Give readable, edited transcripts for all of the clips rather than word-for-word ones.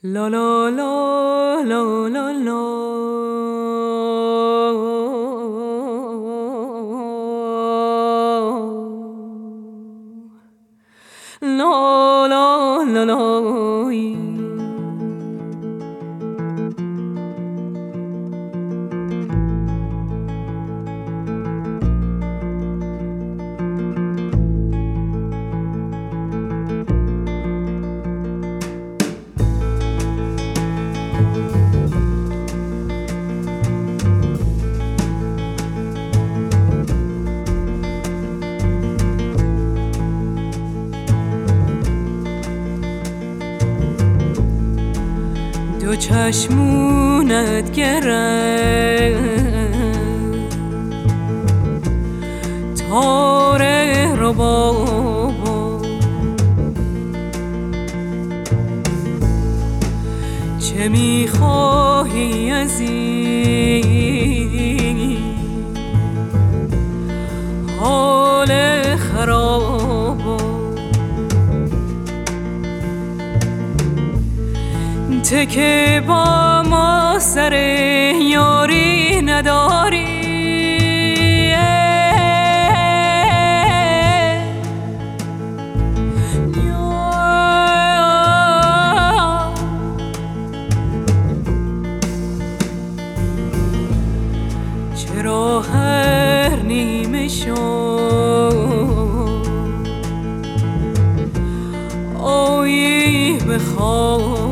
لا لا لا لا لا لا لا لا لا لا دو چشمونت گرم تاره رو بابا چه میخواهی از این حال خرابا ته که با ما سر یاری نداری چرا هر نیمه شب آیی به خواب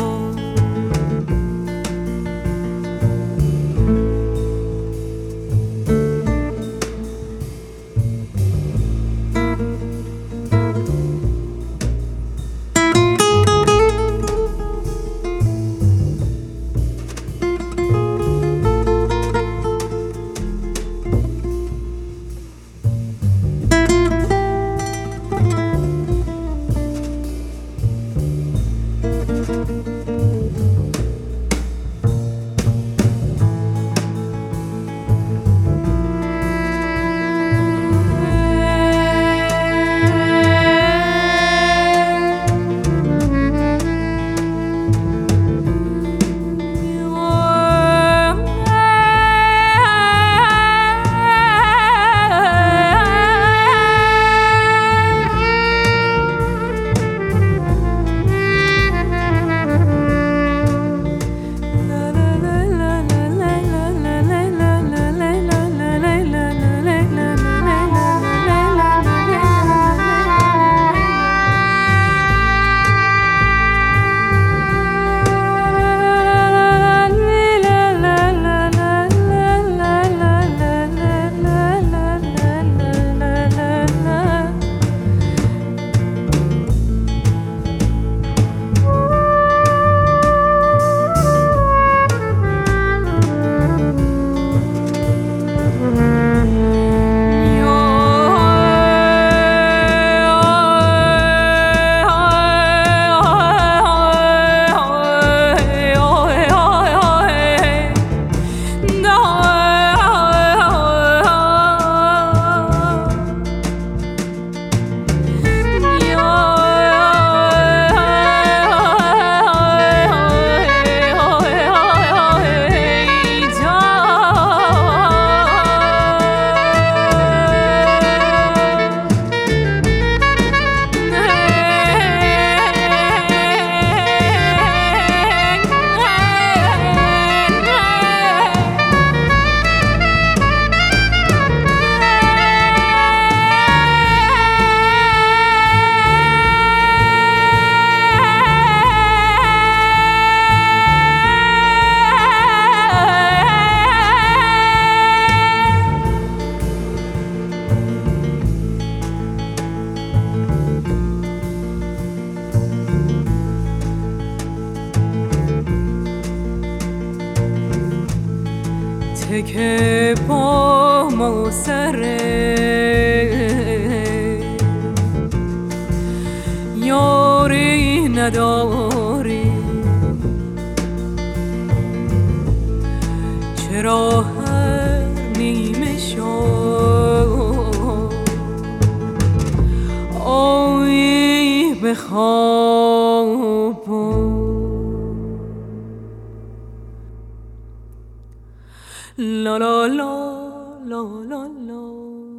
که با ما سر یاری نداری چرا هر نیمه شب آیی به خواب لا لا لا لا لا لا